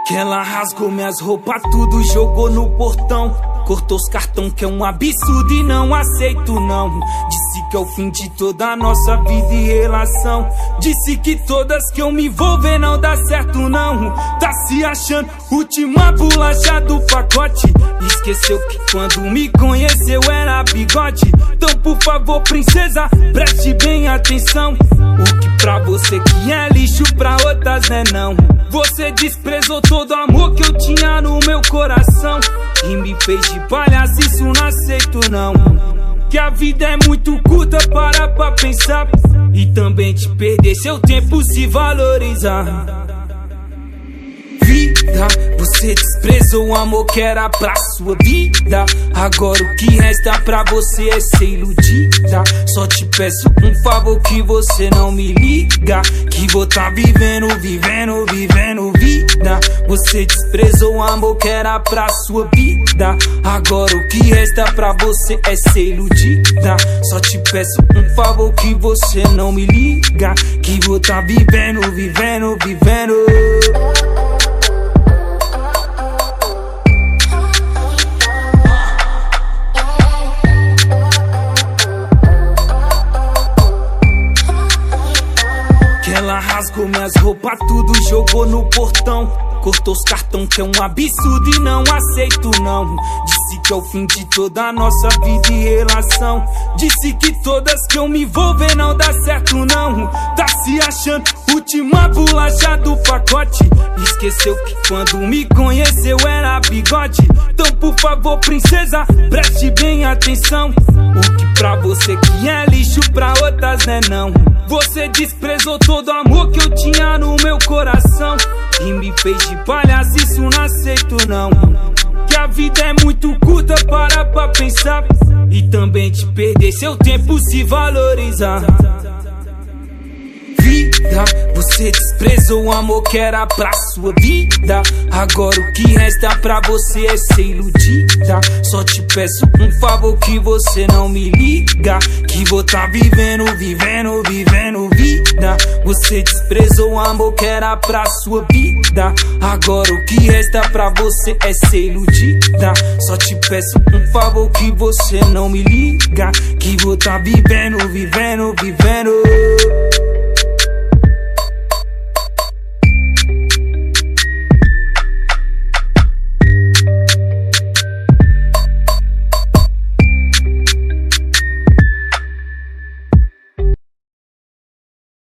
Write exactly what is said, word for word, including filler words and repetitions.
Que ela rasgou minhas roupas, tudo jogou no portão. Cortou os cartão, que é um absurdo e não aceito não. Disse que é o fim de toda a nossa vida e relação. Disse que todas que eu me envolver não dá certo não. Tá se achando última bolacha do pacote. Esqueceu que quando me conheceu era bigode. Então por favor princesa, preste bem atenção. O que pra você que é lixo, pra outras é não. Você desprezou todo o amor que eu tinha no meu coração e me fez de palhaço, isso não aceito não. Que a vida é muito curta, para pra pensar e também te perder seu tempo se valorizar. Vida, você desprezou o amor que era pra sua vida. Agora o que resta pra você é ser iludida. Só te peço um favor, que você não me liga, que vou tá vivendo, vivendo, vivendo vida. Você desprezou o amor que era pra sua vida. Agora o que resta pra você é ser iludida. Só te peço um favor, que você não me liga, que vou tá vivendo, vivendo, vivendo. Ela rasgou minhas roupas, tudo jogou no portão. Cortou os cartão, que é um absurdo e não aceito não. Disse que é o fim de toda a nossa vida e relação. Disse que todas que eu me envolver não dá certo não. Tá se achando última bolacha do pacote. Esqueceu que quando me conheceu era bigode. Então por favor princesa, preste bem atenção. O que pra você que é lixo, pra outras é não. Você desprezou todo o amor que eu tinha no meu coração e me fez de palhaço, isso não aceito não. Que a vida é muito curta, para pra pensar e também te perder seu tempo se valorizar. Vida, você desprezou o amor que era pra sua vida. Agora o que resta pra você é ser iludida. Só te peço um favor, que você não me liga, que vou tá vivendo, vivendo, vivendo vida. Você desprezou o amor que era pra sua vida. Agora o que resta pra você é ser iludida. Só te peço um favor, que você não me liga, que vou tá vivendo, vivendo, vivendo.